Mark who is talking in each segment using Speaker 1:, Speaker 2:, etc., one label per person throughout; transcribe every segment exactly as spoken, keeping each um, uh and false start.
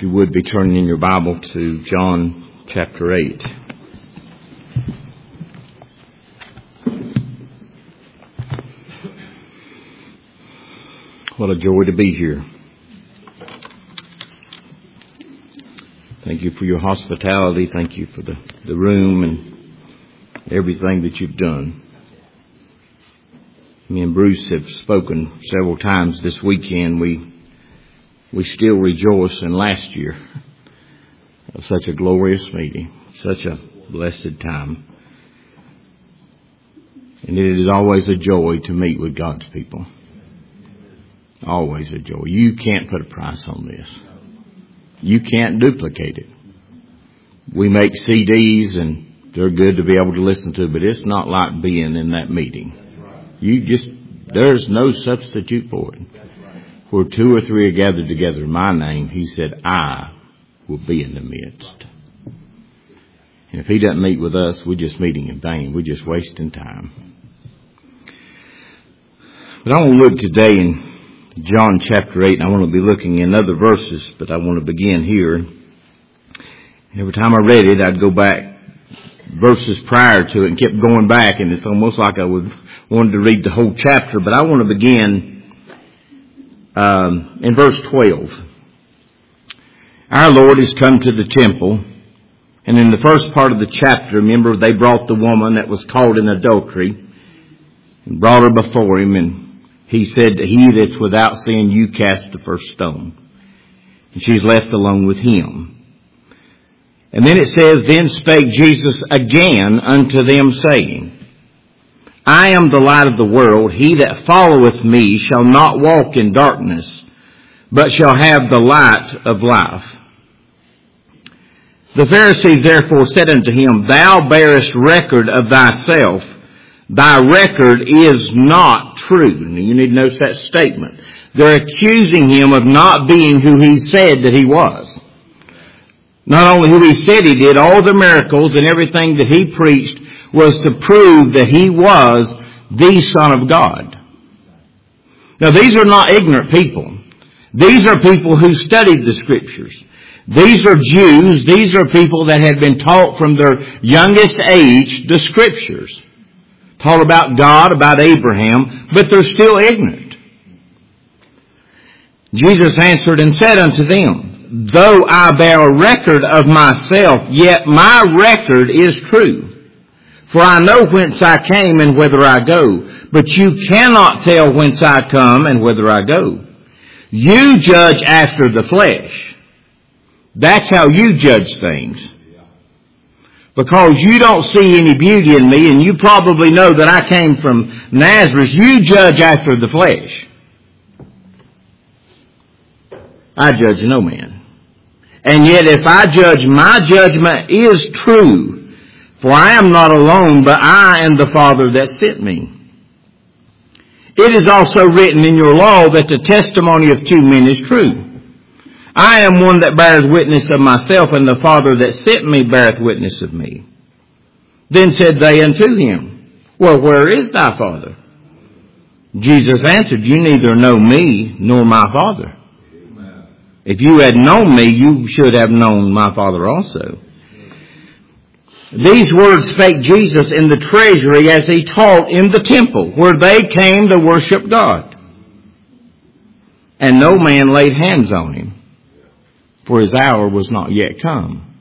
Speaker 1: If you would be turning in your Bible to John chapter eight. What a joy to be here. Thank you for your hospitality. Thank you for the, the room and everything that you've done. Me and Bruce have spoken several times this weekend. We we still rejoice in last year. Such a glorious meeting. Such a blessed time. And it is always a joy to meet with God's people. Always a joy. You can't put a price on this. You can't duplicate it. We make C Ds and they're good to be able to listen to, but it's not like being in that meeting. You just, there's no substitute for it. Where two or three are gathered together in my name, he said, I will be in the midst. And if he doesn't meet with us, we're just meeting in vain. We're just wasting time. But I want to look today in John chapter eight, and I want to be looking in other verses, but I want to begin here. And every time I read it, I'd go back verses prior to it and kept going back, and it's almost like I would wanted to read the whole chapter, but I want to begin um, in verse twelve. Our Lord has come to the temple, and in the first part of the chapter, remember, they brought the woman that was caught in adultery and brought her before him, and he said to he that's without sin, you cast the first stone. And she's left alone with him. And then it says, then spake Jesus again unto them, saying, I am the light of the world. He that followeth me shall not walk in darkness, but shall have the light of life. The Pharisees therefore said unto him, thou bearest record of thyself. Thy record is not true. And you need to notice that statement. They're accusing him of not being who he said that he was. Not only who he said he did, all the miracles and everything that he preached was to prove that he was the Son of God. Now these are not ignorant people. These are people who studied the Scriptures. These are Jews. These are people that had been taught from their youngest age the Scriptures. Taught about God, about Abraham, but they're still ignorant. Jesus answered and said unto them, though I bear a record of myself, yet my record is true. For I know whence I came and whither I go, but you cannot tell whence I come and whither I go. You judge after the flesh. That's how you judge things. Because you don't see any beauty in me, and you probably know that I came from Nazareth. You judge after the flesh. I judge no man. And yet if I judge, my judgment is true. For I am not alone, but I and the Father that sent me. It is also written in your law that the testimony of two men is true. I am one that bears witness of myself, and the Father that sent me beareth witness of me. Then said they unto him, well, where is thy Father? Jesus answered, you neither know me nor my Father. Amen. If you had known me, you should have known my Father also. These words spake Jesus in the treasury as he taught in the temple, where they came to worship God. And no man laid hands on him, for his hour was not yet come.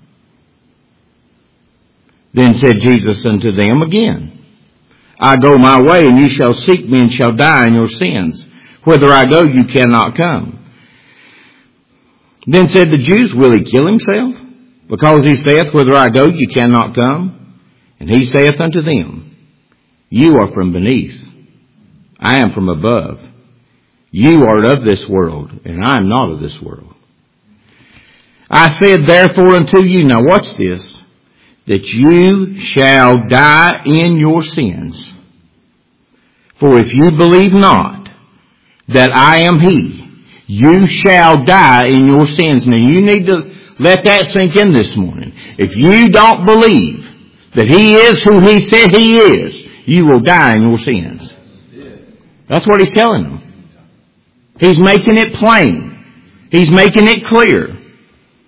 Speaker 1: Then said Jesus unto them again, I go my way, and you shall seek me, and shall die in your sins. Whither I go, you cannot come. Then said the Jews, will he kill himself? Because he saith, whither I go, you cannot come. And he saith unto them, you are from beneath. I am from above. You are of this world, and I am not of this world. I said therefore unto you, now watch this, that you shall die in your sins. For if you believe not that I am he, you shall die in your sins. Now you need to let that sink in this morning. If you don't believe that he is who he said he is, you will die in your sins. That's what he's telling them. He's making it plain. He's making it clear.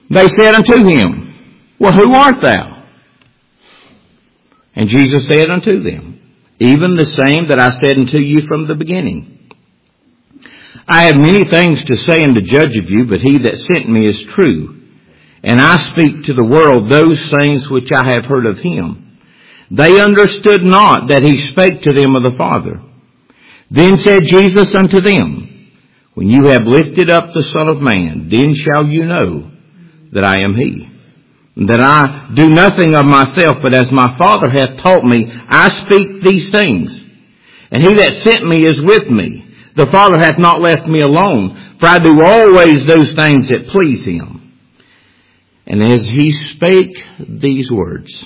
Speaker 1: They said unto him, Well, who art thou? And Jesus said unto them, Even the same that I said unto you from the beginning. I have many things to say and to judge of you, but he that sent me is true. And I speak to the world those things which I have heard of him. They understood not that he spake to them of the Father. Then said Jesus unto them, When you have lifted up the Son of Man, then shall you know that I am he. That I do nothing of myself, but as my Father hath taught me, I speak these things. And he that sent me is with me. The Father hath not left me alone, for I do always those things that please him. And as he spake these words,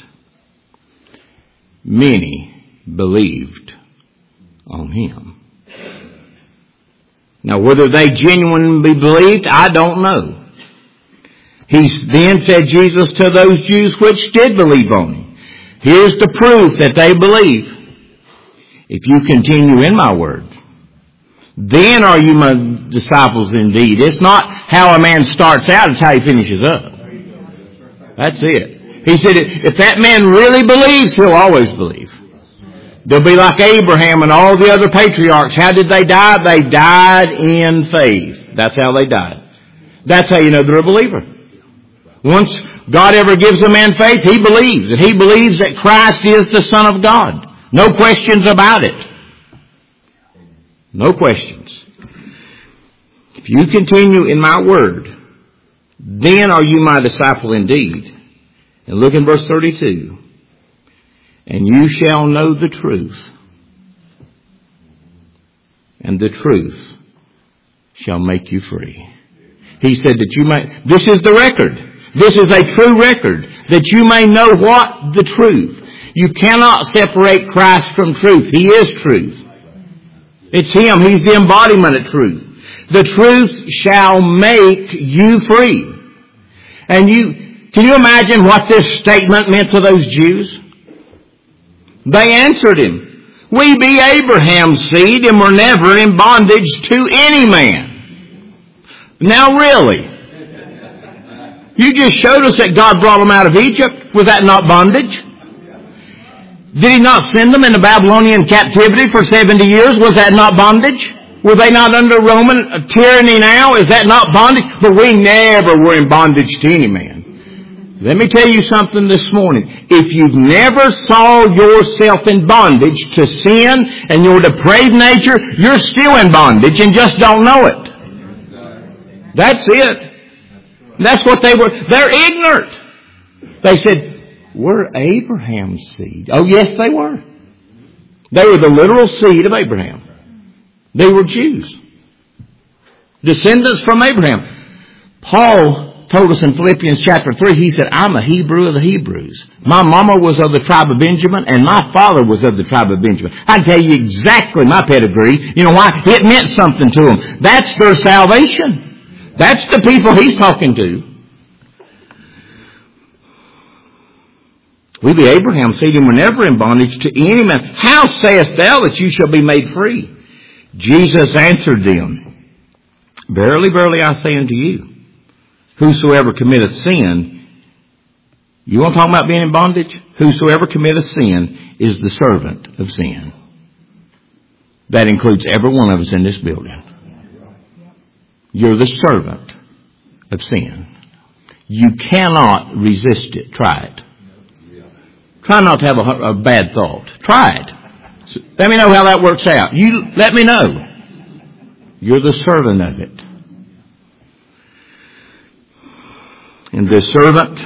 Speaker 1: many believed on him. Now, whether they genuinely believed, I don't know. He then said Jesus to those Jews which did believe on him, Here's the proof that they believe. If you continue in my word, then are you my disciples indeed. It's not how a man starts out, it's how he finishes up. That's it. He said, if that man really believes, he'll always believe. They'll be like Abraham and all the other patriarchs. How did they die? They died in faith. That's how they died. That's how you know they're a believer. Once God ever gives a man faith, he believes. And he believes that Christ is the Son of God. No questions about it. No questions. If you continue in my word, then are you my disciple indeed. And look in verse thirty-two. And you shall know the truth. And the truth shall make you free. He said that you may, this is the record. This is a true record. That you may know what? The truth. You cannot separate Christ from truth. He is truth. It's Him. He's the embodiment of truth. The truth shall make you free. And you, can you imagine what this statement meant to those Jews? They answered him, we be Abraham's seed and were never in bondage to any man. Now really? You just showed us that God brought them out of Egypt. Was that not bondage? Did He not send them into Babylonian captivity for seventy years? Was that not bondage? Were they not under Roman tyranny now? Is that not bondage? But we never were in bondage to any man. Let me tell you something this morning. If you've never saw yourself in bondage to sin and your depraved nature, you're still in bondage and just don't know it. That's it. That's what they were. They're ignorant. They said, we're Abraham's seed. Oh, yes, they were. They were the literal seed of Abraham. They were Jews. Descendants from Abraham. Paul told us in Philippians chapter three, he said, I'm a Hebrew of the Hebrews. My mama was of the tribe of Benjamin and my father was of the tribe of Benjamin. I can tell you exactly my pedigree. You know why? It meant something to them. That's their salvation. That's the people he's talking to. We be Abraham's seed and were never in bondage to any man. How sayest thou that you shall be made free? Jesus answered them, verily, verily, I say unto you, whosoever committeth sin, you want to talk about being in bondage? Whosoever committeth sin is the servant of sin. That includes every one of us in this building. You're the servant of sin. You cannot resist it. Try it. Try not to have a, a bad thought. Try it. So let me know how that works out. You let me know. You're the servant of it. And the servant,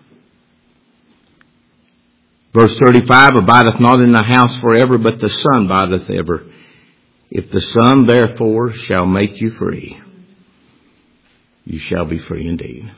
Speaker 1: verse thirty-five, abideth not in the house forever, but the Son abideth ever. If the Son therefore shall make you free, you shall be free indeed.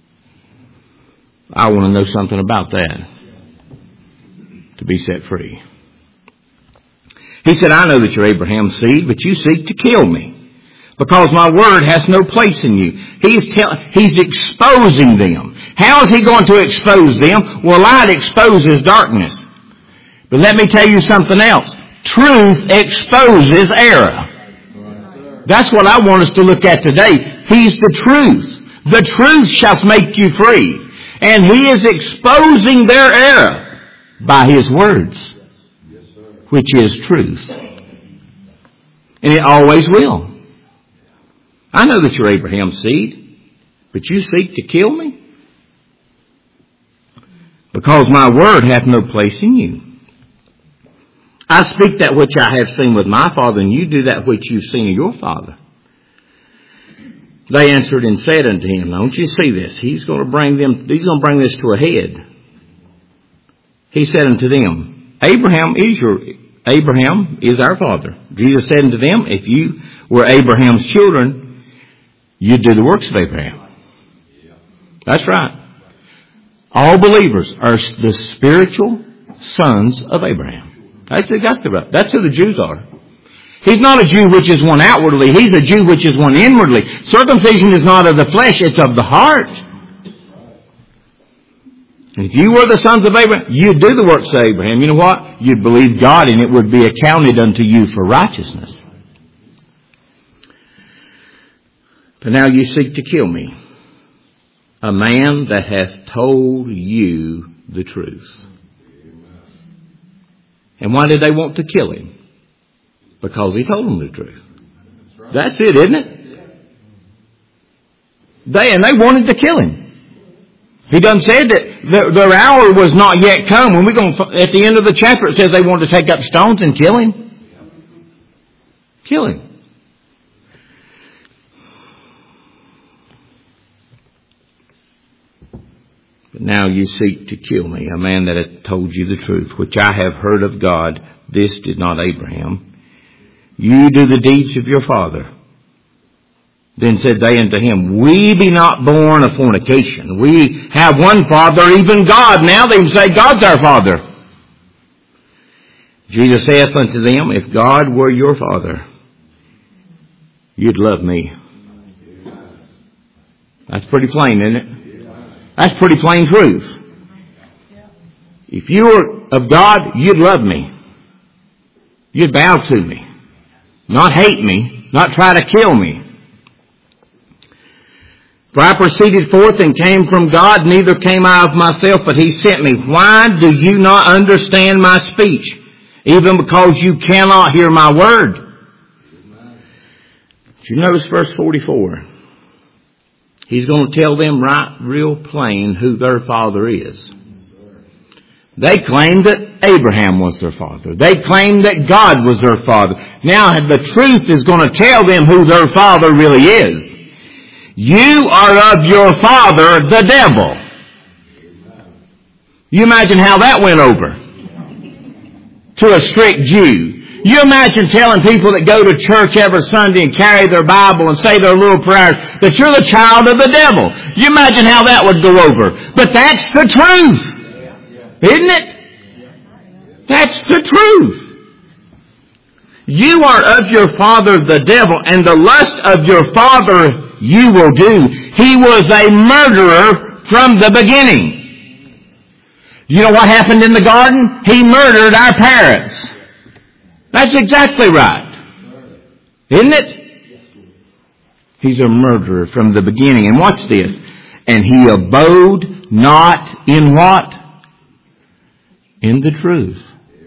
Speaker 1: I want to know something about that. To be set free. He said, I know that you're Abraham's seed, but you seek to kill me, because my word has no place in you. He's tell, he's exposing them. How is he going to expose them? Well, light exposes darkness. But let me tell you something else. Truth exposes error. That's what I want us to look at today. He's the truth. The truth shall make you free. And He is exposing their error by His words, which is truth. And it always will. I know that you're Abraham's seed, but you seek to kill me? Because my word hath no place in you. I speak that which I have seen with my father, and you do that which you've seen of your father. They answered and said unto him, don't you see this? He's going to bring them, he's going to bring this to a head. He said unto them, Abraham is your, Abraham is our father. Jesus said unto them, if you were Abraham's children, you'd do the works of Abraham. That's right. All believers are the spiritual sons of Abraham. That's exactly right. That's who the Jews are. He's not a Jew which is one outwardly. He's a Jew which is one inwardly. Circumcision is not of the flesh, it's of the heart. And if you were the sons of Abraham, you'd do the works of Abraham. You know what? You'd believe God, and it would be accounted unto you for righteousness. But now you seek to kill me, a man that hath told you the truth. And why did they want to kill him? Because he told them the truth. That's it, isn't it? They and they wanted to kill him. He done said that their, their hour was not yet come. When we go at the end of the chapter, it says they wanted to take up stones and kill him. Kill him. But now you seek to kill me, a man that hath told you the truth, which I have heard of God. This did not Abraham. You do the deeds of your father. Then said they unto him, we be not born of fornication. We have one Father, even God. Now they say God's our Father. Jesus saith unto them, if God were your Father, you'd love me. That's pretty plain, isn't it? That's pretty plain truth. If you were of God, you'd love me. You'd bow to me. Not hate me, not try to kill me. For I proceeded forth and came from God, neither came I of myself, but He sent me. Why do you not understand my speech? Even because you cannot hear my word. Did you notice verse forty-four? He's going to tell them right real plain who their father is. They claimed that Abraham was their father. They claimed that God was their father. Now the truth is going to tell them who their father really is. You are of your father, the devil. You imagine how that went over to a strict Jew. You imagine telling people that go to church every Sunday and carry their Bible and say their little prayers that you're the child of the devil. You imagine how that would go over. But that's the truth. Isn't it? That's the truth. You are of your father the devil, and the lust of your father you will do. He was a murderer from the beginning. You know what happened in the garden? He murdered our parents. That's exactly right. Isn't it? He's a murderer from the beginning. And watch this. And he abode not in what? In the truth.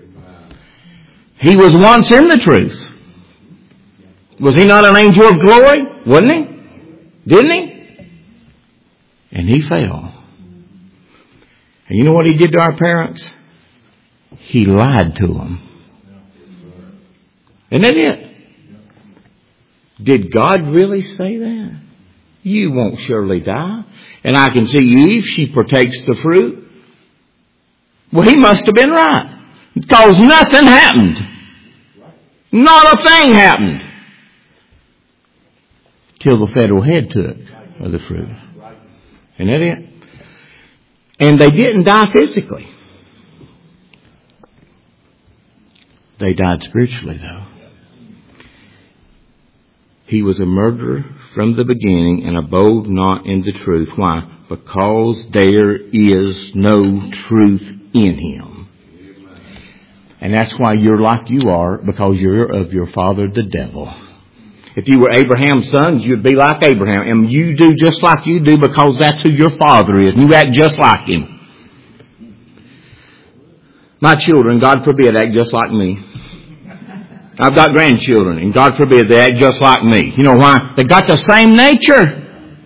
Speaker 1: He was once in the truth. Was he not an angel of glory? Wasn't he? Didn't he? And he fell. And you know what he did to our parents? He lied to them. Isn't that it? Did God really say that? You won't surely die. And I can see Eve, she partakes the fruit. Well, he must have been right. Because nothing happened. Not a thing happened. Till the federal head took of the fruit. Isn't that it? And they didn't die physically. They died spiritually, though. He was a murderer from the beginning and abode not in the truth. Why? Because there is no truth in him. And that's why you're like you are, because you're of your father the devil. If you were Abraham's sons, you'd be like Abraham. And you do just like you do because that's who your father is. And you act just like him. My children, God forbid, act just like me. I've got grandchildren, and God forbid they act just like me. You know why? They got the same nature.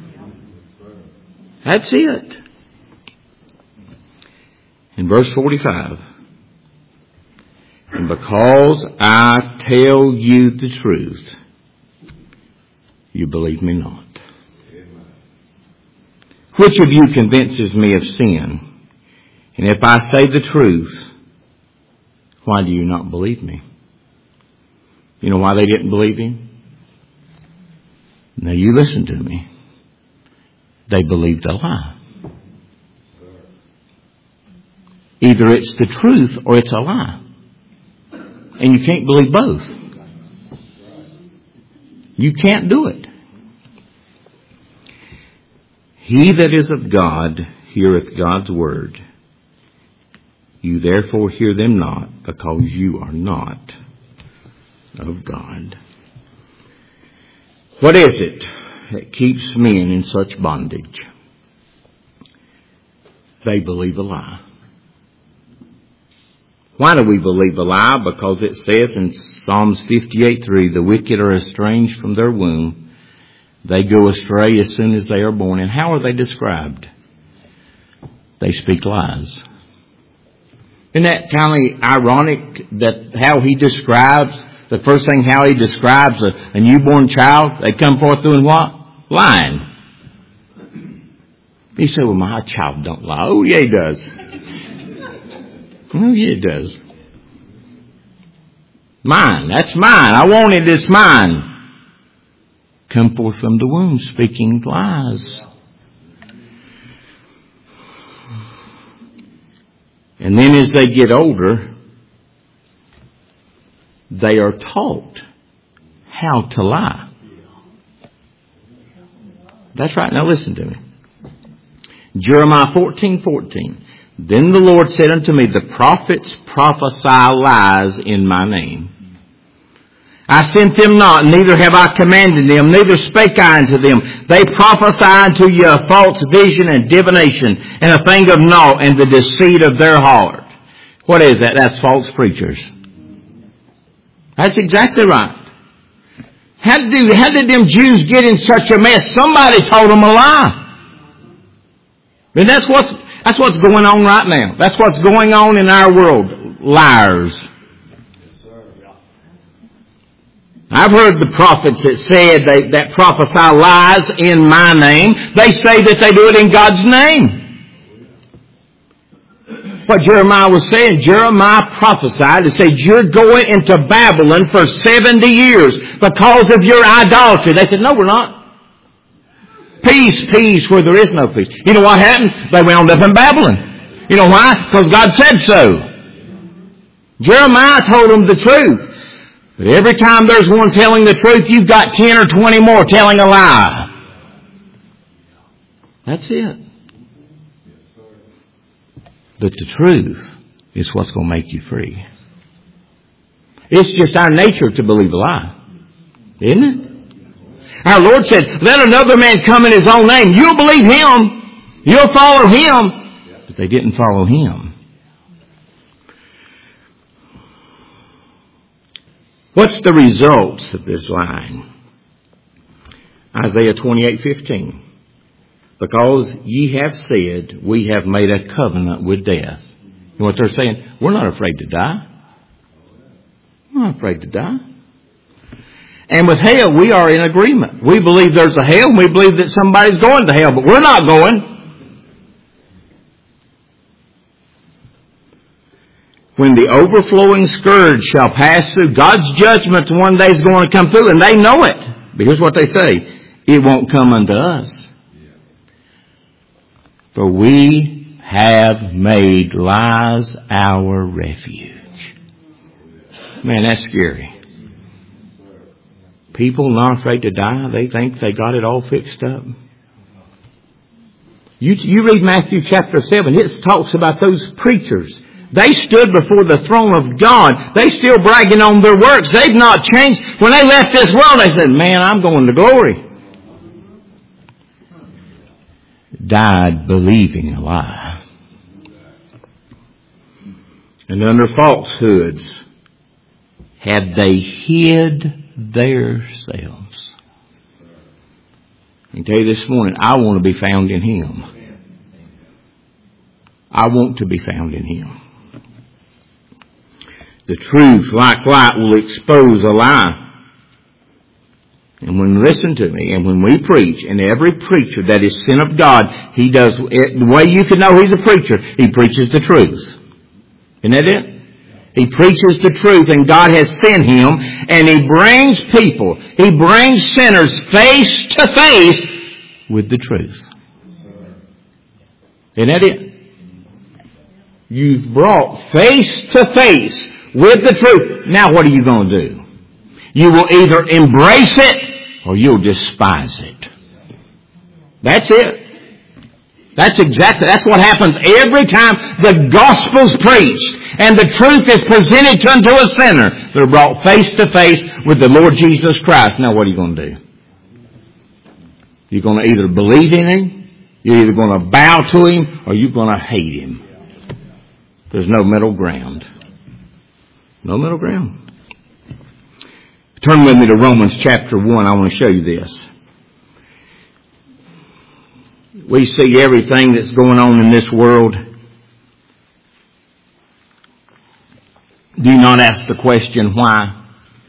Speaker 1: That's it. In verse forty-five, and because I tell you the truth, you believe me not. Which of you convinces me of sin? And if I say the truth, why do you not believe me? You know why they didn't believe him? Now you listen to me. They believed a lie. Either it's the truth or it's a lie. And you can't believe both. You can't do it. He that is of God heareth God's word. You therefore hear them not, because you are not of God. What is it that keeps men in such bondage? They believe a lie. Why do we believe a lie? Because it says in Psalms fifty-eight three, the wicked are estranged from their womb. They go astray as soon as they are born. And how are they described? They speak lies. Isn't that kind of ironic that how he describes, the first thing how he describes a, a newborn child, they come forth doing what? Lying. He said, well, my child don't lie. Oh, yeah, he does. Oh, yeah, it does. Mine. That's mine. I want it. It's mine. Come forth from the womb speaking lies. And then as they get older, they are taught how to lie. That's right. Now listen to me. Jeremiah fourteen fourteen. Then the Lord said unto me, the prophets prophesy lies in my name. I sent them not, neither have I commanded them, neither spake I unto them. They prophesy unto you a false vision and divination, and a thing of naught, and the deceit of their heart. What is that? That's false preachers. That's exactly right. How did, how did them Jews get in such a mess? Somebody told them a lie. And that's what's, that's what's going on right now. That's what's going on in our world. Liars. I've heard the prophets that said they, that prophesy lies in my name. They say that they do it in God's name. What Jeremiah was saying, Jeremiah prophesied and said, you're going into Babylon for seventy years because of your idolatry. They said, no, we're not. Peace, peace where there is no peace. You know what happened? They wound up in Babylon. You know why? Because God said so. Jeremiah told them the truth. But every time there's one telling the truth, you've got ten or twenty more telling a lie. That's it. But the truth is what's going to make you free. It's just our nature to believe a lie. Isn't it? Our Lord said, let another man come in his own name. You'll believe him. You'll follow him. But they didn't follow him. What's the results of this lying? Isaiah twenty-eight fifteen. Because ye have said, we have made a covenant with death. You know what they're saying? We're not afraid to die. We're not afraid to die. And with hell, we are in agreement. We believe there's a hell, and we believe that somebody's going to hell, but we're not going. When the overflowing scourge shall pass through, God's judgment one day is going to come through, and they know it. But here's what they say. It won't come unto us. For we have made lies our refuge. Man, that's scary. People not afraid to die, they think they got it all fixed up. You, you read Matthew chapter seven, it talks about those preachers They stood before the throne of God. They still bragging on their works. They've not changed. When they left this world, they said, man, I'm going to glory. Died believing a lie. And under falsehoods, had they hid themselves. I can tell you this morning, I want to be found in Him. I want to be found in Him. The truth, like light, will expose a lie. And when, listen to me, and when we preach, and every preacher that is sent of God, he does, the way you can know he's a preacher, he preaches the truth. Isn't that it? He preaches the truth, and God has sent him, and he brings people, he brings sinners face to face with the truth. Isn't that it? You've brought face to face with the truth. Now what are you going to do? You will either embrace it or you'll despise it. That's it. That's exactly, that's what happens every time the gospel's preached and the truth is presented unto a sinner. They're brought face to face with the Lord Jesus Christ. Now what are you going to do? You're going to either believe in Him, you're either going to bow to Him, or you're going to hate Him. There's no middle ground. No middle ground. Turn with me to Romans chapter one. I want to show you this. We see everything that's going on in this world. Do you not ask the question, why?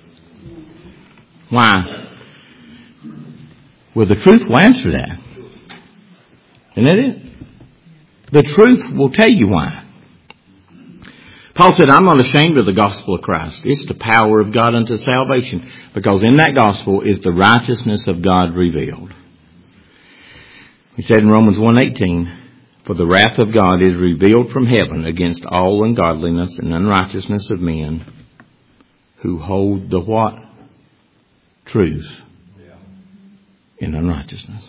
Speaker 1: Why? Well, the truth will answer that. Isn't that it? The truth will tell you why. Paul said, I'm not ashamed of the gospel of Christ. It's the power of God unto salvation. Because in that gospel is the righteousness of God revealed. He said in Romans one eighteen, for the wrath of God is revealed from heaven against all ungodliness and unrighteousness of men who hold the what? Truth in unrighteousness.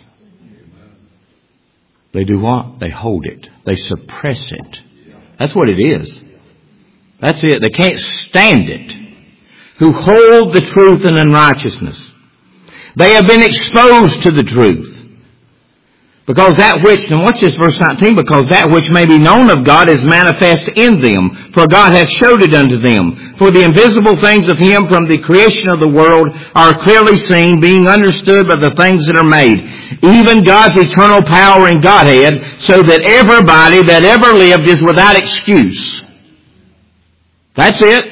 Speaker 1: They do what? They hold it. They suppress it. That's what it is. That's it. They can't stand it. Who hold the truth in unrighteousness. They have been exposed to the truth. Because that which, and watch this verse nineteen, because that which may be known of God is manifest in them, for God hath showed it unto them. For the invisible things of Him from the creation of the world are clearly seen, being understood by the things that are made, even God's eternal power and Godhead, so that everybody that ever lived is without excuse. That's it.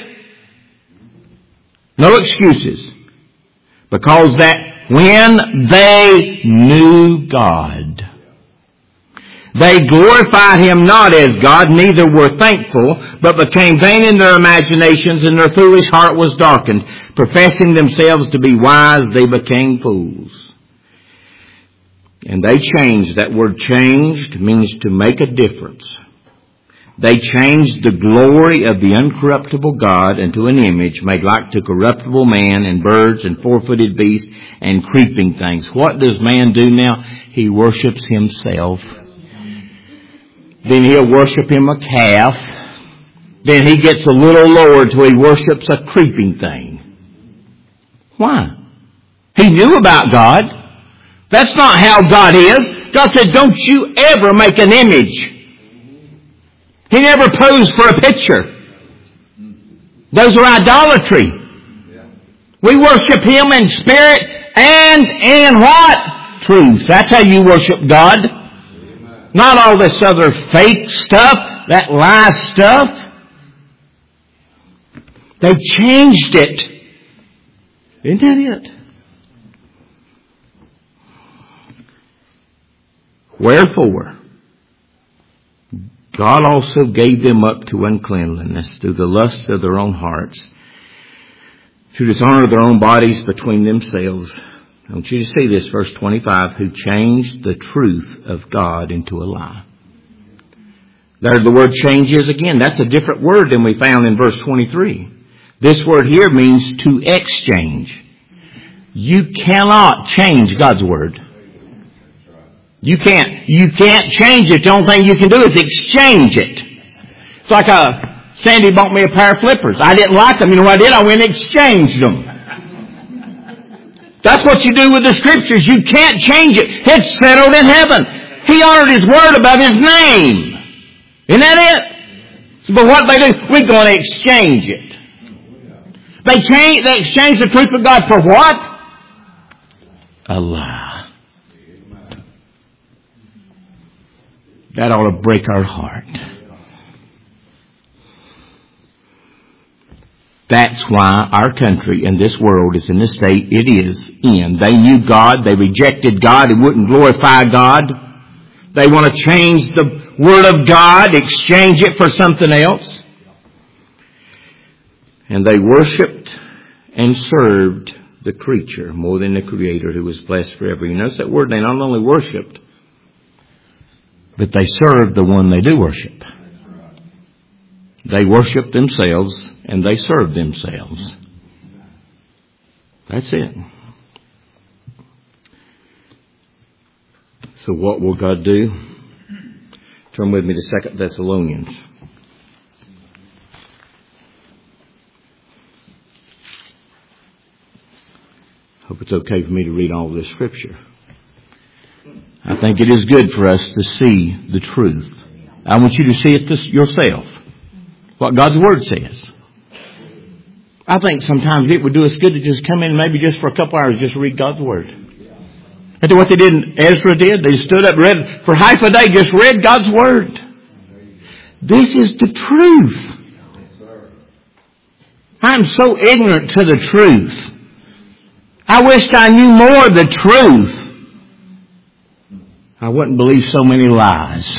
Speaker 1: No excuses. Because that when they knew God, they glorified Him not as God, neither were thankful, but became vain in their imaginations, and their foolish heart was darkened. Professing themselves to be wise, they became fools. And they changed. That word changed means to make a difference. They changed the glory of the uncorruptible God into an image made like to corruptible man and birds and four-footed beasts and creeping things. What does man do now? He worships himself. Then he'll worship him a calf. Then he gets a little lower till he worships a creeping thing. Why? He knew about God. That's not how God is. God said, don't you ever make an image. He never posed for a picture. Those are idolatry. We worship Him in spirit and in what? Truth. That's how you worship God. Not all this other fake stuff, that lie stuff. They changed it. Isn't that it? Wherefore, God also gave them up to uncleanliness through the lust of their own hearts, to dishonor their own bodies between themselves. I want you to see this, verse twenty-five, who changed the truth of God into a lie. There the word changes again. That's a different word than we found in verse twenty-three. This word here means to exchange. You cannot change God's word. You can't, you can't change it. The only thing you can do is exchange it. It's like a, Sandy bought me a pair of flippers. I didn't like them. You know what I did? I went and exchanged them. That's what you do with the Scriptures. You can't change it. It's settled in heaven. He honored His Word above His name. Isn't that it? But what they do, we're going to exchange it. They change, they exchange the truth of God for what? A lie. That ought to break our heart. That's why our country and this world is in the state it is in. They knew God. They rejected God. They wouldn't glorify God. They want to change the Word of God, exchange it for something else. And they worshipped and served the creature more than the Creator who was blessed forever. You notice that word, they not only worshipped, but they served the one they do worship. They worship themselves and they serve themselves. That's it. So what will God do? Turn with me to Second Thessalonians. Hope it's okay for me to read all of this Scripture. I think it is good for us to see the truth. I want you to see it this yourself. What God's Word says. I think sometimes it would do us good to just come in maybe just for a couple hours just read God's Word. That's what they did, Ezra did. They stood up, read for half a day, just read God's Word. This is the truth. I'm so ignorant to the truth. I wished I knew more of the truth. I wouldn't believe so many lies.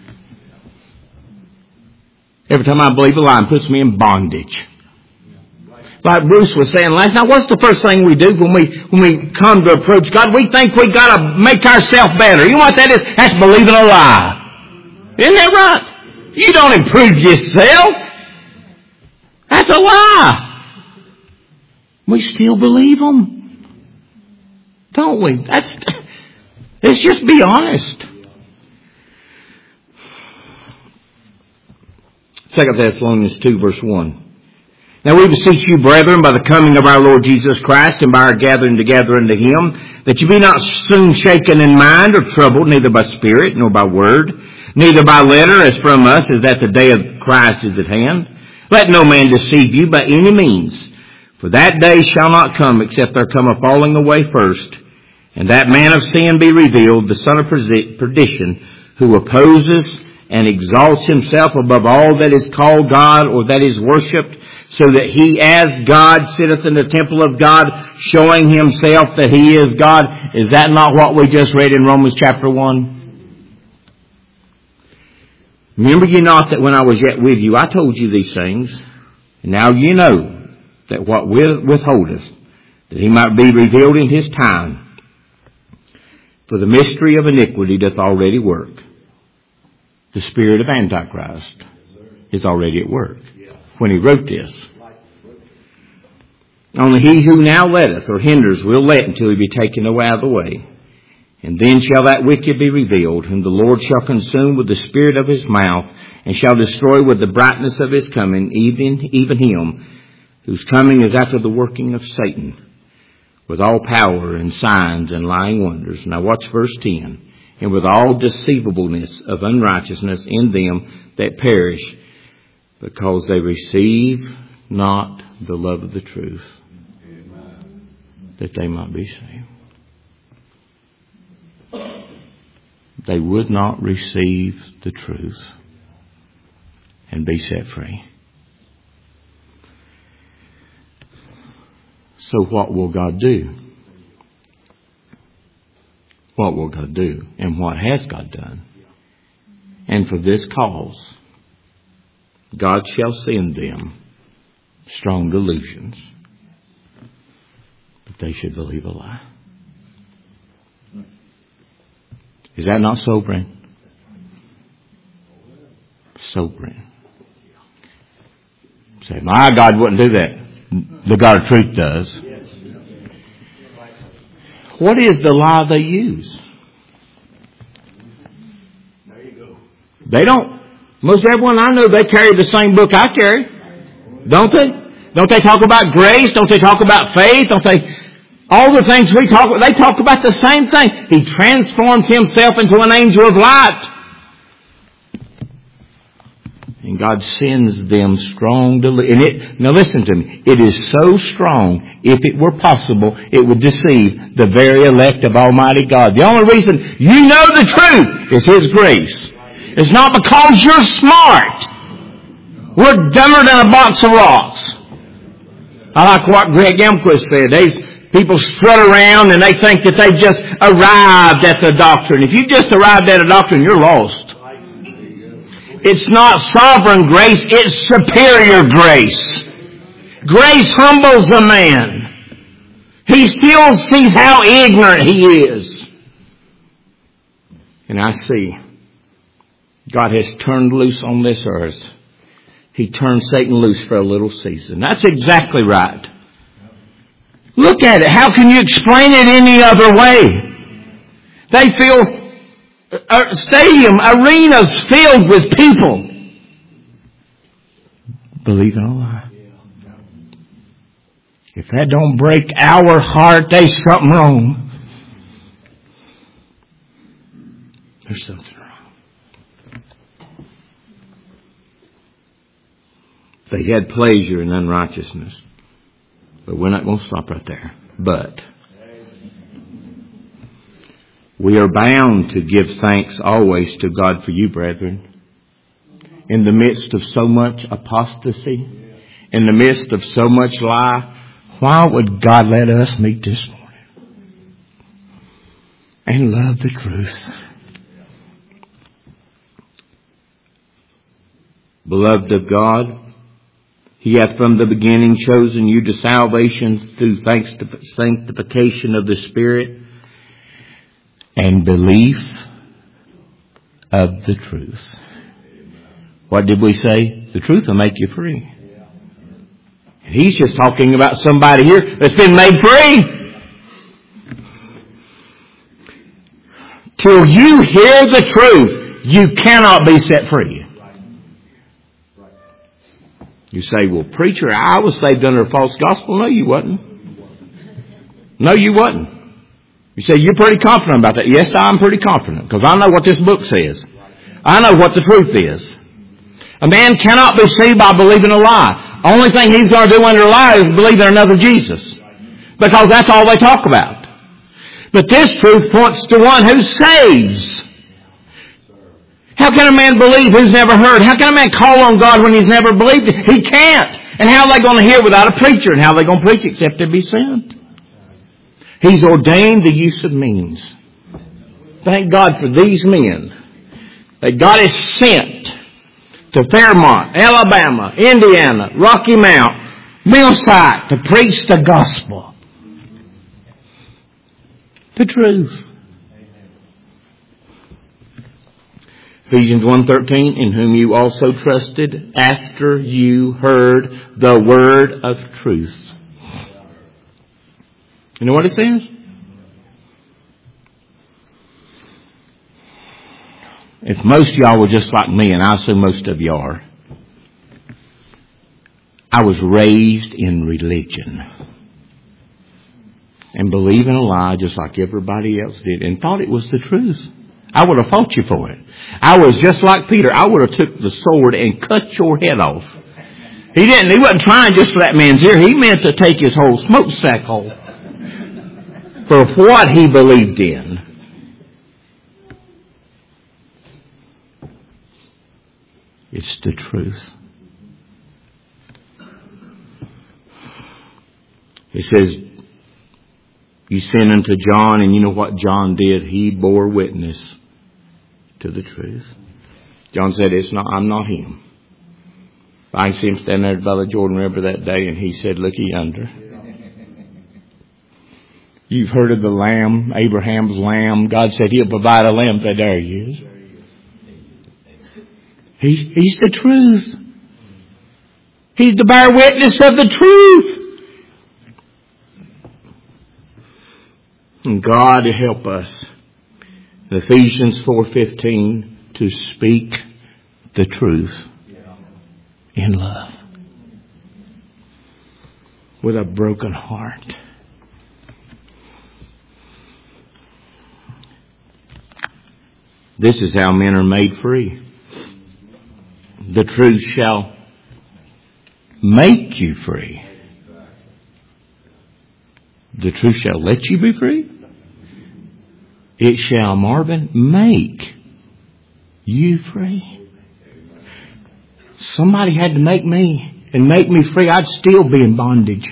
Speaker 1: Every time I believe a lie, it puts me in bondage. Like Bruce was saying last night, what's the first thing we do when we when we come to approach God? We think we got to make ourselves better. You know what that is? That's believing a lie. Isn't that right? You don't improve yourself. That's a lie. We still believe them, don't we? That's. Let's just be honest. Second Thessalonians two, verse one. Now we beseech you, brethren, by the coming of our Lord Jesus Christ and by our gathering together unto Him, that you be not soon shaken in mind or troubled, neither by spirit nor by word, neither by letter as from us, as that the day of Christ is at hand. Let no man deceive you by any means, for that day shall not come except there come a falling away first, and that man of sin be revealed, the son of perdition, who opposes and exalts himself above all that is called God or that is worshipped, so that he as God sitteth in the temple of God, showing himself that he is God. Is that not what we just read in Romans chapter one? Remember ye not that when I was yet with you, I told you these things, and now you know that what withholdeth, that he might be revealed in his time. For the mystery of iniquity doth already work. The spirit of Antichrist is already at work when he wrote this. Only he who now letteth or hinders will let until he be taken away out of the way. And then shall that wicked be revealed, whom the Lord shall consume with the spirit of his mouth, and shall destroy with the brightness of his coming, even, even him, whose coming is after the working of Satan, with all power and signs and lying wonders. Now watch verse ten. And with all deceivableness of unrighteousness in them that perish, because they receive not the love of the truth, that they might be saved. They would not receive the truth and be set free. So what will God do? What will God do? And what has God done? And for this cause, God shall send them strong delusions, but they should believe a lie. Is that not sobering? Sobering. Say, my God wouldn't do that. The God of truth does. What is the lie they use? They don't Most everyone I know, they carry the same book I carry. Don't they? Don't they talk about grace? Don't they talk about faith? Don't they? All the things we talk about, they talk about the same thing. He transforms himself into an angel of light. And God sends them strong deli- and it, now listen to me. It is so strong, if it were possible, it would deceive the very elect of Almighty God. The only reason you know the truth is His grace. It's not because you're smart. We're dumber than a box of rocks. I like what Greg Emquist said. These people strut around and they think that they've just arrived at the doctrine. If you just arrived at a doctrine, you're lost. It's not sovereign grace, it's superior grace. Grace humbles a man. He still sees how ignorant he is. And I see God has turned loose on this earth. He turned Satan loose for a little season. That's exactly right. Look at it. How can you explain it any other way? They fill uh, stadium, arenas filled with people. Believe it or not. If that don't break our heart, there's something wrong. There's something wrong. They had pleasure in unrighteousness. But we're not going to stop right there. But we are bound to give thanks always to God for you, brethren. In the midst of so much apostasy, in the midst of so much lie, why would God let us meet this morning and love the truth? Beloved of God, He hath from the beginning chosen you to salvation through sanctification of the Spirit and belief of the truth. What did we say? The truth will make you free. And He's just talking about somebody here that's been made free. Till you hear the truth, you cannot be set free. You say, well, preacher, I was saved under a false gospel. No, you wasn't. No, you wasn't. You say, you're pretty confident about that. Yes, I'm pretty confident because I know what this book says. I know what the truth is. A man cannot be saved by believing a lie. Only thing he's going to do under a lie is believe in another Jesus. Because that's all they talk about. But this truth points to one who saves. How can a man believe who's never heard? How can a man call on God when he's never believed it? He can't. And how are they going to hear without a preacher? And how are they going to preach except to be sent? He's ordained the use of means. Thank God for these men. That God has sent to Fairmont, Alabama, Indiana, Rocky Mount, Millside to preach the gospel. The truth. Ephesians one thirteen, in whom you also trusted after you heard the word of truth. You know what it says? If most of y'all were just like me, and I assume most of you are, I was raised in religion. And believing a lie just like everybody else did, and thought it was the truth. I would have fought you for it. I was just like Peter. I would have took the sword and cut your head off. He didn't. He wasn't trying just for that man's ear. He meant to take his whole smokestack off for what he believed in. It's the truth. It says, you sent unto John, and you know what John did? He bore witness to the truth. John said, "It's not. I'm not him." I can see him standing there by the Jordan River that day, and he said, "Looky yonder. You've heard of the lamb, Abraham's lamb. God said He'll provide a lamb." Said, "There He is. He's, he's the truth. He's the bear witness of the truth." And God help us, in Ephesians four fifteen, to speak the truth in love. With a broken heart. This is how men are made free. The truth shall make you free. The truth shall let you be free. It shall, Marvin, make you free. Somebody had to make me and make me free. I'd still be in bondage.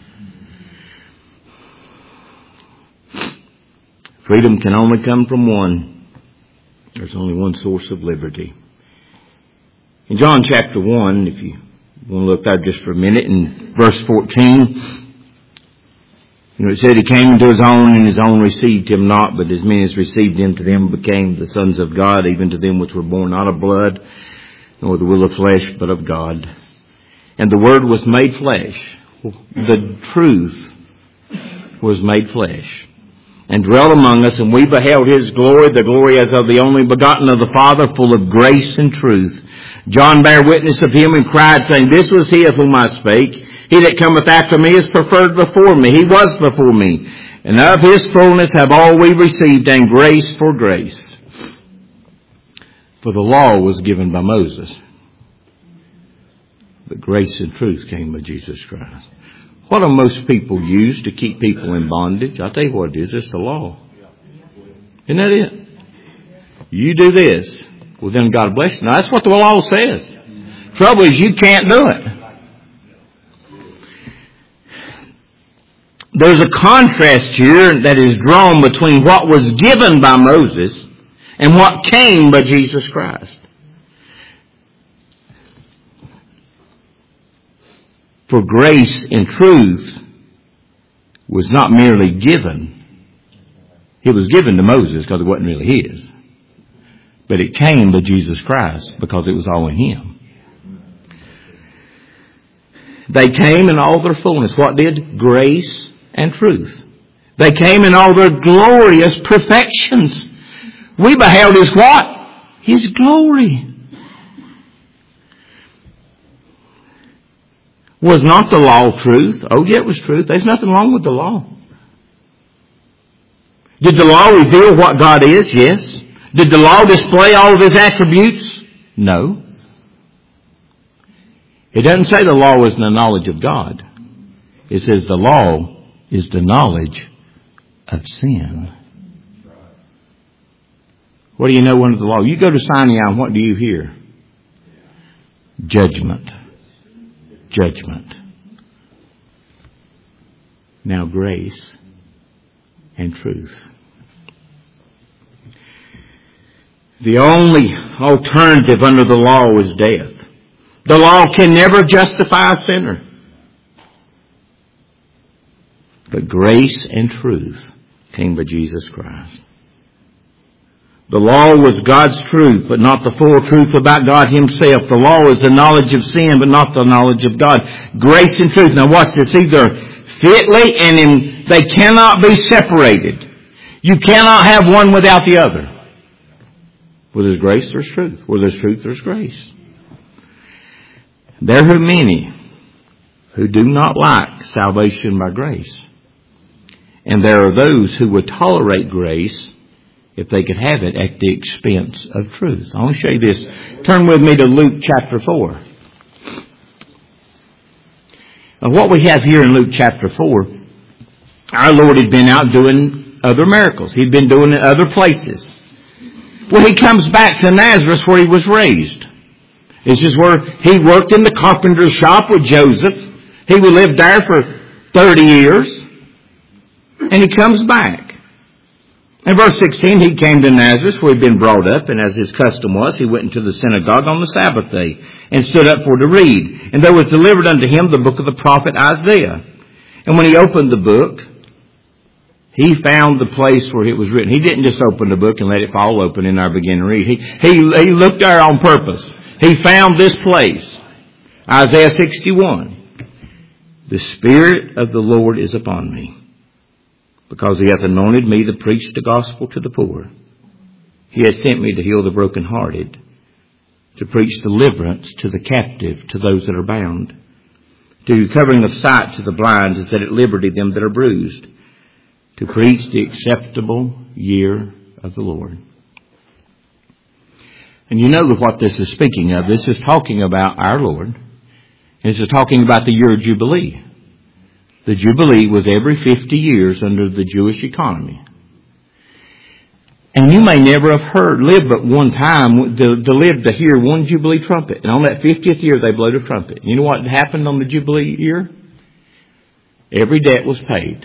Speaker 1: Freedom can only come from one. There's only one source of liberty. In John chapter one, if you want to look there just for a minute, in verse fourteen, you know, it said he came into his own, and his own received him not, but as many as received him, to them became the sons of God, even to them which were born not of blood, nor the will of flesh, but of God. And the Word was made flesh. The truth was made flesh, and dwelt among us, and we beheld his glory, the glory as of the only begotten of the Father, full of grace and truth. John bare witness of him and cried, saying, This was he of whom I spake. He that cometh after me is preferred before me. He was before me. And of his fullness have all we received, and grace for grace. For the law was given by Moses, but grace and truth came by Jesus Christ. What do most people use to keep people in bondage? I'll tell you what it is. It's the law. Isn't that it? You do this, well then God bless you. Now that's what the law says. Trouble is you can't do it. There's a contrast here that is drawn between what was given by Moses and what came by Jesus Christ. For grace and truth was not merely given. It was given to Moses because it wasn't really his. But it came to Jesus Christ because it was all in him. They came in all their fullness. What did? Grace and truth. They came in all their glorious perfections. We beheld his what? His glory. Was not the law truth? Oh, yeah, it was truth. There's nothing wrong with the law. Did the law reveal what God is? Yes. Did the law display all of his attributes? No. It doesn't say the law is the knowledge of God. It says the law is the knowledge of sin. What do you know under the law? You go to Sinai and what do you hear? Judgment. Judgment. Now grace and truth. The only alternative under the law is death. The law can never justify a sinner. But grace and truth came by Jesus Christ. The law was God's truth, but not the full truth about God himself. The law is the knowledge of sin, but not the knowledge of God. Grace and truth. Now watch this. Either fitly and in, they cannot be separated. You cannot have one without the other. Where there's grace, there's truth. Where there's truth, there's grace. There are many who do not like salvation by grace. And there are those who would tolerate grace if they could have it at the expense of truth. I want to show you this. Turn with me to Luke chapter four. Now, what we have here in Luke chapter four, our Lord had been out doing other miracles. He'd been doing it other places. Well, he comes back to Nazareth where he was raised. This is where he worked in the carpenter's shop with Joseph. He lived there for thirty years. And he comes back. In verse sixteen, he came to Nazareth where he'd been brought up, and as his custom was, he went into the synagogue on the Sabbath day and stood up for to read. And there was delivered unto him the book of the prophet Isaiah. And when he opened the book, he found the place where it was written. He didn't just open the book and let it fall open and there begin to read. He, he, he looked there on purpose. He found this place. Isaiah sixty-one. The Spirit of the Lord is upon me, because he hath anointed me to preach the gospel to the poor. He has sent me to heal the brokenhearted, to preach deliverance to the captive, to those that are bound, to covering of sight to the blind, to set at liberty them that are bruised, to preach the acceptable year of the Lord. And you know what this is speaking of. This is talking about our Lord. This is talking about the year of Jubilee. The Jubilee was every fifty years under the Jewish economy. And you may never have heard, lived but one time, to, to live to hear one Jubilee trumpet. And on that fiftieth year, they blew the trumpet. You know what happened on the Jubilee year? Every debt was paid.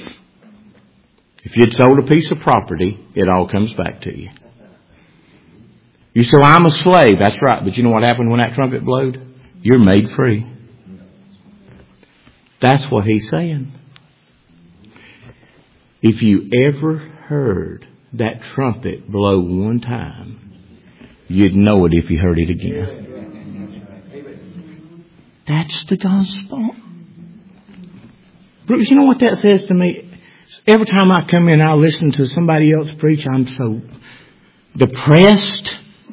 Speaker 1: If you'd sold a piece of property, it all comes back to you. You say, well, I'm a slave. That's right. But you know what happened when that trumpet blowed? You're made free. That's what he's saying. If you ever heard that trumpet blow one time, you'd know it if you heard it again. That's the gospel. Bruce, you know what that says to me? Every time I come in, I listen to somebody else preach, I'm so depressed,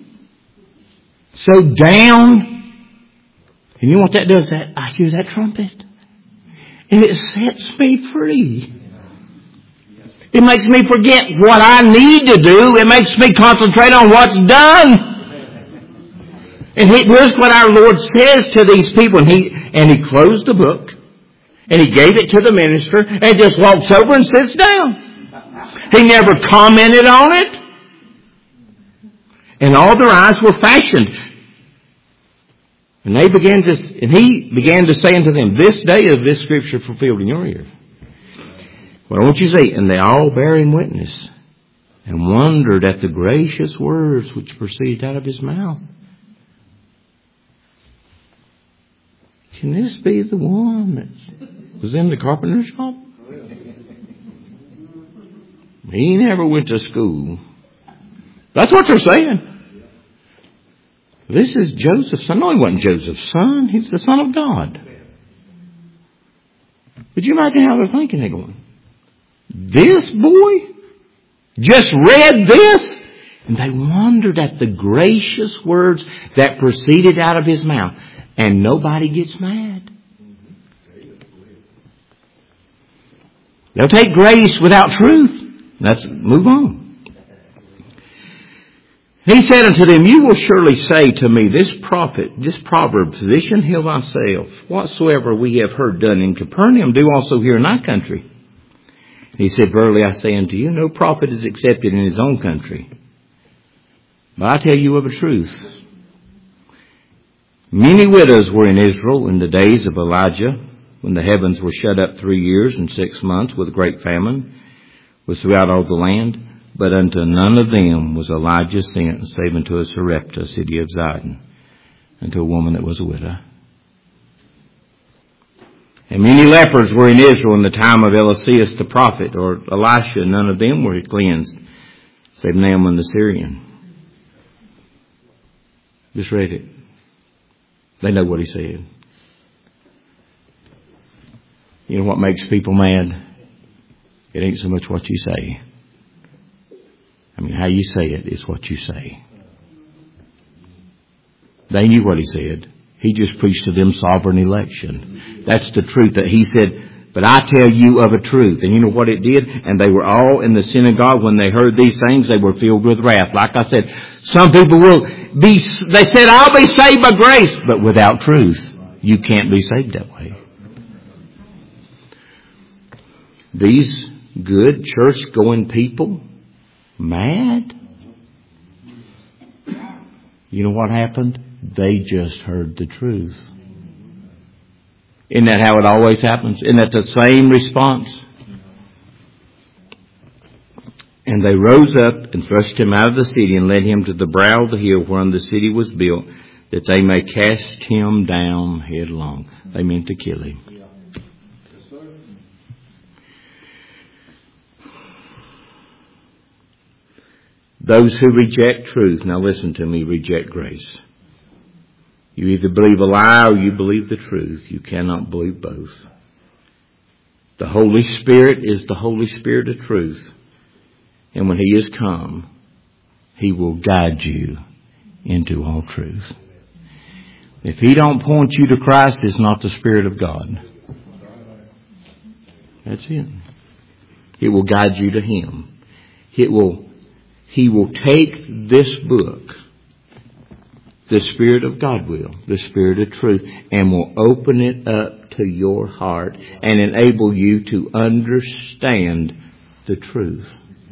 Speaker 1: so down. And you know what that does? That I hear that trumpet. And it sets me free. It makes me forget what I need to do. It makes me concentrate on what's done. And he, here's what our Lord says to these people. And he, and he closed the book. And he gave it to the minister. And just walks over and sits down. He never commented on it. And all their eyes were fashioned. And they began to, and he began to say unto them, this day is this scripture fulfilled in your ears. Well, I want you to say, and they all bare him witness, and wondered at the gracious words which proceeded out of his mouth. Can this be the one that was in the carpenter's shop? He never went to school. That's what they're saying. This is Joseph's son. No, he wasn't Joseph's son. He's the Son of God. Could you imagine how they're thinking? They're going, this boy just read this? And they wondered at the gracious words that proceeded out of his mouth. And nobody gets mad. They'll take grace without truth. Let's move on. He said unto them, you will surely say to me, this prophet, this proverb, position heal thyself. Whatsoever we have heard done in Capernaum, do also here in thy country. He said, verily I say unto you, no prophet is accepted in his own country. But I tell you of a truth. Many widows were in Israel in the days of Elijah, when the heavens were shut up three years and six months with great famine, was throughout all the land. But unto none of them was Elijah sent, save unto a Sarepta, city of Zidon, unto a woman that was a widow. And many lepers were in Israel in the time of Eliseus the prophet, or Elisha. None of them were cleansed, save Naaman the Syrian. Just read it. They know what he said. You know what makes people mad? It ain't so much what you say. I mean, how you say it is what you say. They knew what he said. He just preached to them sovereign election. That's the truth that he said, but I tell you of a truth. And you know what it did? And they were all in the synagogue when they heard these things, they were filled with wrath. Like I said, some people will be, they said, I'll be saved by grace, but without truth, you can't be saved that way. These good church-going people, mad. You know what happened? They just heard the truth. Isn't that how it always happens? Isn't that the same response? And they rose up and thrust him out of the city and led him to the brow of the hill whereon the city was built, that they may cast him down headlong. They meant to kill him. Those who reject truth, now listen to me, reject grace. You either believe a lie or you believe the truth. You cannot believe both. The Holy Spirit is the Holy Spirit of truth. And when He is come, He will guide you into all truth. If He don't point you to Christ, it's not the Spirit of God. That's it. It will guide you to Him. It will, He will take this book, the Spirit of God will, the Spirit of truth, and will open it up to your heart and enable you to understand the truth.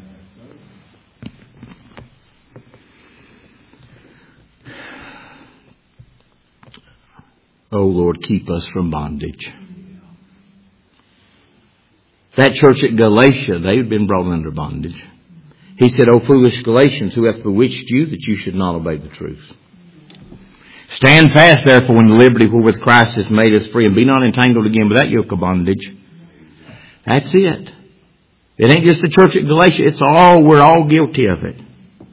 Speaker 1: Oh Lord, keep us from bondage. That church at Galatia, they had been brought under bondage. He said, O foolish Galatians, who hath bewitched you that you should not obey the truth? Stand fast, therefore, in the liberty wherewith Christ has made us free, and be not entangled again with that yoke of bondage. That's it. It ain't just the church at Galatia. It's all, we're all guilty of it.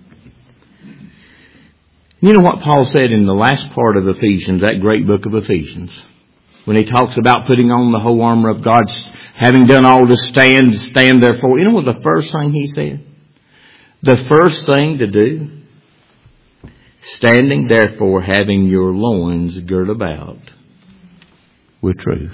Speaker 1: You know what Paul said in the last part of Ephesians, that great book of Ephesians, when he talks about putting on the whole armor of God, having done all to stand, stand therefore. You know what the first thing he said? The first thing to do, standing therefore, having your loins girt about with truth.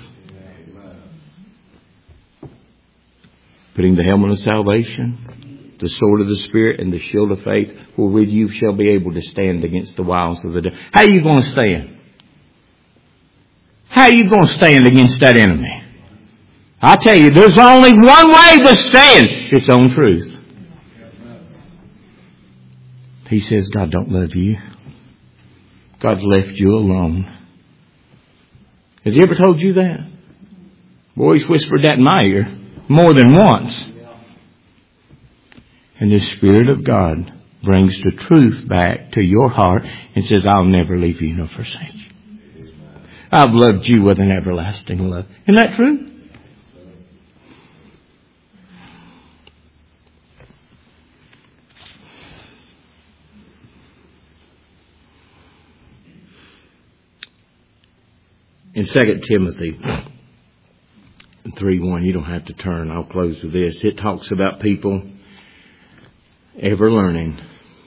Speaker 1: Putting the helmet of salvation, the sword of the Spirit, and the shield of faith, wherewith you shall be able to stand against the wiles of the devil. How are you going to stand? How are you going to stand against that enemy? I tell you, there's only one way to stand. It's on truth. He says, God don't love you. God's left you alone. Has He ever told you that? Boy, He's whispered that in my ear more than once. And the Spirit of God brings the truth back to your heart and says, I'll never leave you nor forsake you. I've loved you with an everlasting love. Isn't that true? In Second Timothy three one, you don't have to turn. I'll close with this. It talks about people ever learning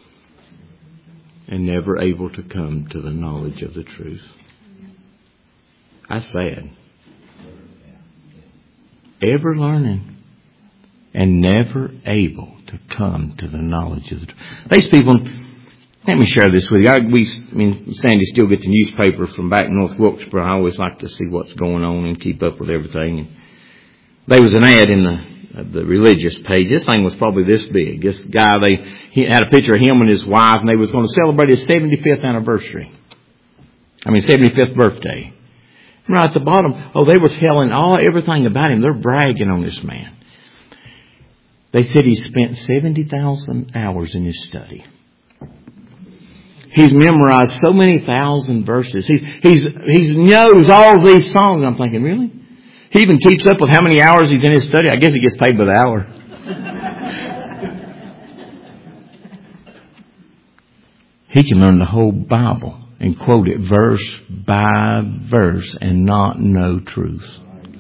Speaker 1: and never able to come to the knowledge of the truth. That's sad. Ever learning and never able to come to the knowledge of the truth. These people, let me share this with you. I, we, I mean, Sandy still get the newspaper from back in North Wilkesboro. I always like to see what's going on and keep up with everything. And there was an ad in the the religious page. This thing was probably this big. This guy, they he had a picture of him and his wife, and they was going to celebrate his seventy-fifth anniversary. I mean, seventy-fifth birthday. And right at the bottom, oh, they were telling all everything about him. They're bragging on this man. They said he spent seventy thousand hours in his study. He's memorized so many thousand verses. He he's he knows all these songs. I'm thinking, really? He even keeps up with how many hours he's in his study. I guess he gets paid by the hour. He can learn the whole Bible and quote it verse by verse and not know truth.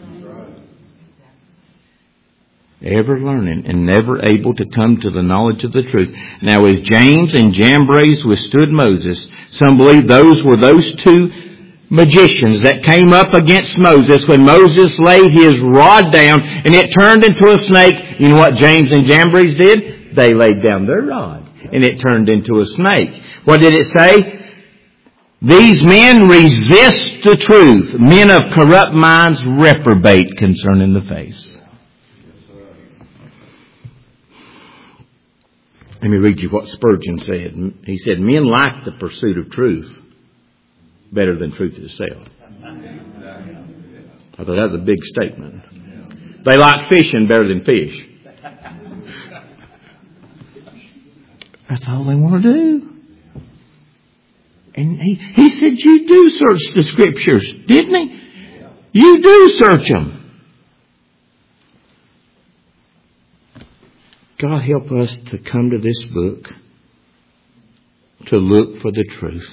Speaker 1: Ever learning and never able to come to the knowledge of the truth. Now, as James and Jambres withstood Moses, some believe those were those two magicians that came up against Moses when Moses laid his rod down and it turned into a snake. You know what James and Jambres did? They laid down their rod and it turned into a snake. What did it say? These men resist the truth. Men of corrupt minds reprobate concerning the faith. Let me read you what Spurgeon said. He said, men like the pursuit of truth better than truth itself. I thought that was a big statement. They like fishing better than fish. That's all they want to do. And he, he said, you do search the Scriptures, didn't he? You do search them. God help us to come to this book to look for the truth.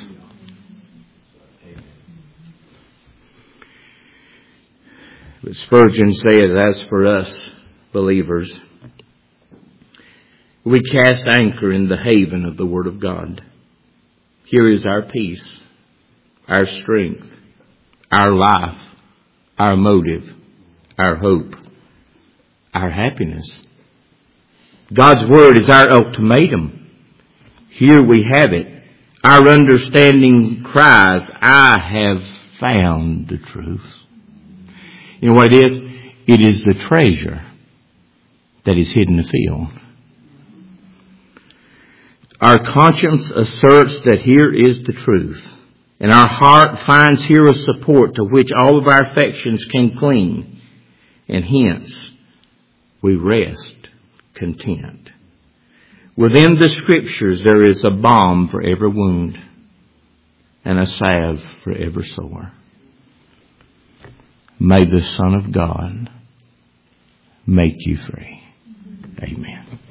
Speaker 1: But Spurgeon said, as for us believers, we cast anchor in the haven of the Word of God. Here is our peace, our strength, our life, our motive, our hope, our happiness. God's Word is our ultimatum. Here we have it. Our understanding cries, I have found the truth. You know what it is? It is the treasure that is hidden in the field. Our conscience asserts that here is the truth, and our heart finds here a support to which all of our affections can cling, and hence we rest content. Within the Scriptures there is a balm for every wound and a salve for every sore. May the Son of God make you free. Amen.